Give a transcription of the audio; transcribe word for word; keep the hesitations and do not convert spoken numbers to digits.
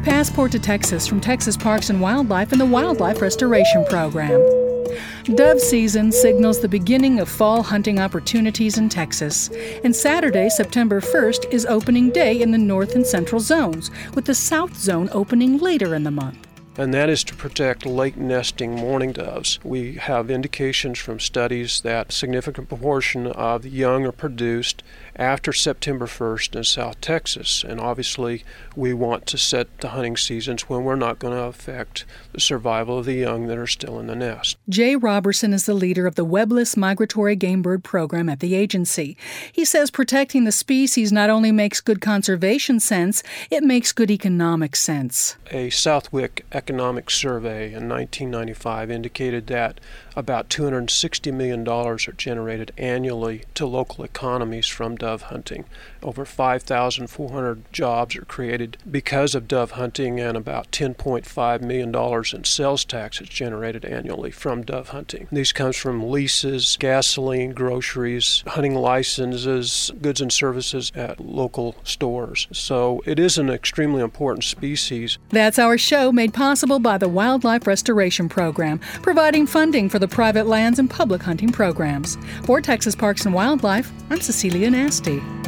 Passport to Texas from Texas Parks and Wildlife and the Wildlife Restoration Program. Dove season signals the beginning of fall hunting opportunities in Texas. And Saturday, September first, is opening day in the north and central zones, with the south zone opening later in the month. And that is to protect late nesting mourning doves. We have indications from studies that a significant proportion of the young are produced after September first in South Texas. And obviously, we want to set the hunting seasons when we're not going to affect the survival of the young that are still in the nest. Jay Robertson is the leader of the webless migratory game bird program at the agency. He says protecting the species not only makes good conservation sense, it makes good economic sense. A Southwick economic survey in nineteen ninety-five indicated that about two hundred sixty million dollars are generated annually to local economies from dove hunting. Over five thousand four hundred jobs are created because of dove hunting, and about ten point five million dollars in sales tax is generated annually from dove hunting. These comes from leases, gasoline, groceries, hunting licenses, goods and services at local stores. So it is an extremely important species. That's our show, made possible by the Wildlife Restoration Program, providing funding for the private lands and public hunting programs. For Texas Parks and Wildlife, I'm Cecilia Nasty.